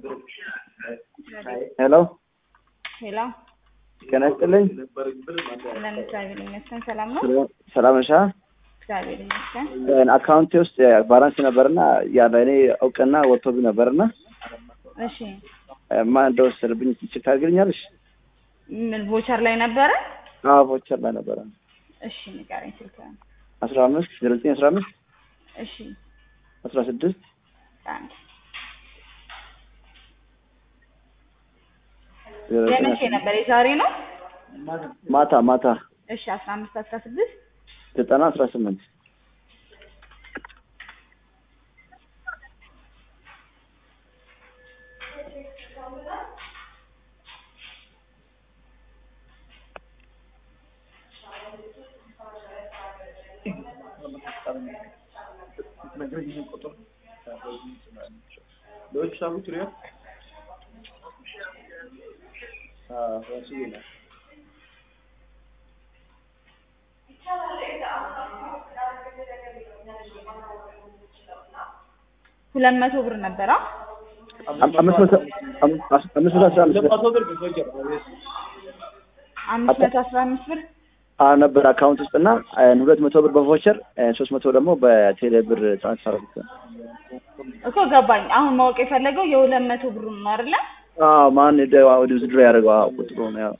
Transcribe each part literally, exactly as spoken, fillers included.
Hello. Hello. Can I tell you? Lan እግዚአብሔር ይመስገን ሰላም ነው? ሰላም ነሽ? እግዚአብሔር ይመስገን። እን አካውንት ውስጥ ባላንስ ነበርና ያለ እኔ አውቀና ወጥቶብኝ ነበርና እሺ ማን እንደወሰደብኝ ቼክ ታደርግልኛለሽ? ምን ቮቸር ላይ ነበረ? አዎ ቮቸር ላይ ነበረ። እሺ ንገረኝ ስልክህን። አስራ አምስት ዜሮ ዘጠኝ አስራ አምስት እሺ አስራ ስድስት አንድ የመቼ ነበር? የዛሬ ነው? ማታ ማታ እሺ አስራ አምስት አስራ ስድስት ዘጠና አስራ ስምንት Dois estavam tirando. Ah, vou seguir. ሁለት መቶ ብር ነበር። አምስት መቶ አምስት መቶ አስራ አምስት አምስት መቶ አስራ አምስት ብር አ ነበር አካውንት ውስጥና ሁለት መቶ ብር በቮቸር ሶስት መቶ ደግሞ በቴሌ ብር ትራንስፈር አድርገው እኮ ገባኝ። አሁን ማወቅ የፈለገው የሁለት መቶ ብር ነው አይደል? አዎ ማን ደው ወደ ዝድሮ ያደርገው አዎ ቁጥሩ ነው ያው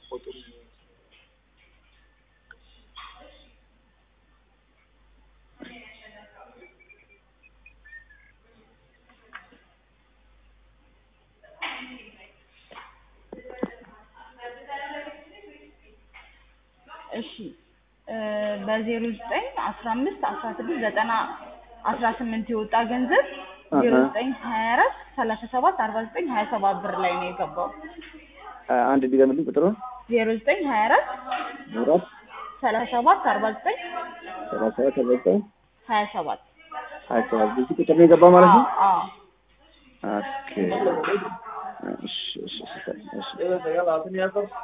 እሺ በዜሮ ዘጠኝ አስራ አምስት አስራ ስድስት ዘጠና አስራ ስምንት የወጣ ገንዘብ ዜሮ ዘጠኝ ሀያ አራት ሰላሳ ሰባት አርባ ዘጠኝ ሀያ ሰባት ብር ላይ ነው የገባው። አንድ ዲገምልኝ ቁጥሩ ዜሮ ዘጠኝ ሀያ አራት ኑራት ሰላሳ ሰባት አርባ ዘጠኝ ሰላሳ ሰባት አርባ ዘጠኝ ሀያ ሰባት ሀያ ሰባት ብዙ ቁጥር ነው የገባው ማለት ነው? አዎ ኦኬ እሺ እሺ እሺ